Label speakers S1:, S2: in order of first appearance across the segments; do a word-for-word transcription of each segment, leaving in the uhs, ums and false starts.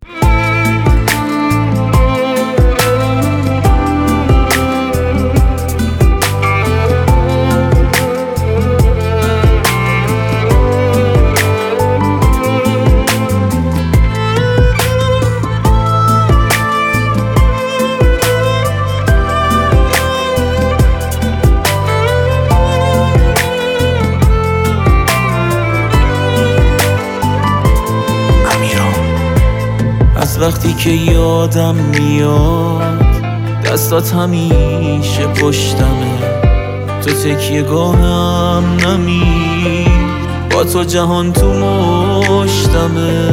S1: وقتی که یادم میاد دستات همیشه پشتمه، تو تکیه گاهم نمیر، با تو جهان تو مشتمه.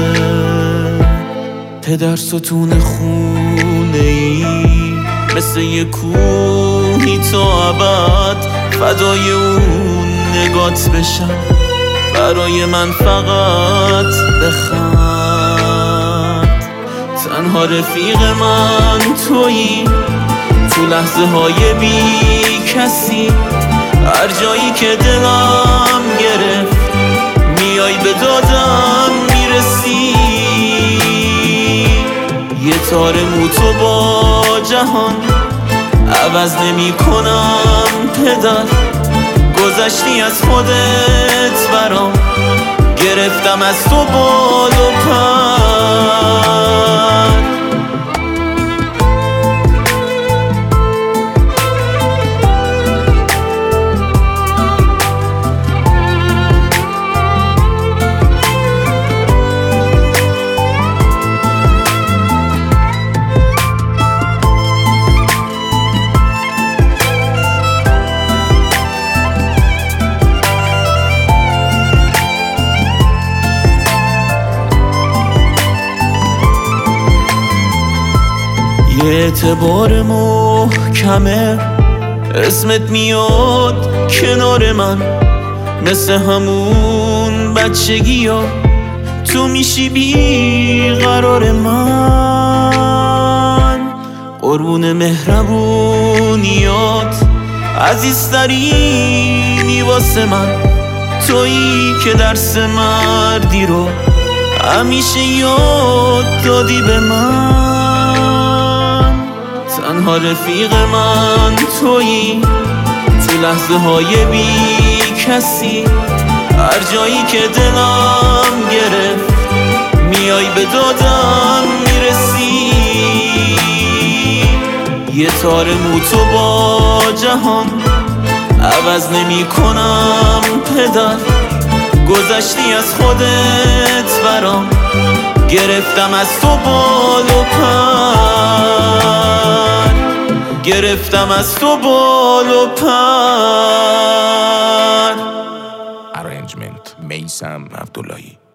S1: پدر ستون خونه ای مثل یه کوهی تا ابد، فدای اون نگات بشم، برای من فقط بخند. تنها رفیق من تویی تو لحظه های بی کسی، هر جایی که دلم گرفت میای به دادم میرسی. یه تار موتو با جهان عوض نمی کنم پدر، گذشتی از خودت برام، گرفتم از تو بال و پر. یه اعتبار محکمه اسمت میاد کنار من، مثل همون بچگی ها تو میشی بیقرار من. قربون مهربونیات عزیزترینی واسه من، تویی که درس مردی رو همیشه یاد دادی به من. تنها رفیق من تویی تو لحظه های بی کسی، هر جایی که دلم گرفت میای به دادم میرسی. یه تار موتو با جهان عوض نمی کنم پدر، گذشتی از خودت برام، گرفتم از تو بال و پر، گرفتم از تو بال و پر.
S2: Arrangement میثم عبداللهی.